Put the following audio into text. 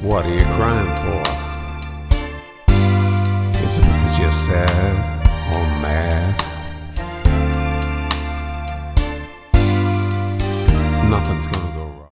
What are you crying for? Is it because you're sad?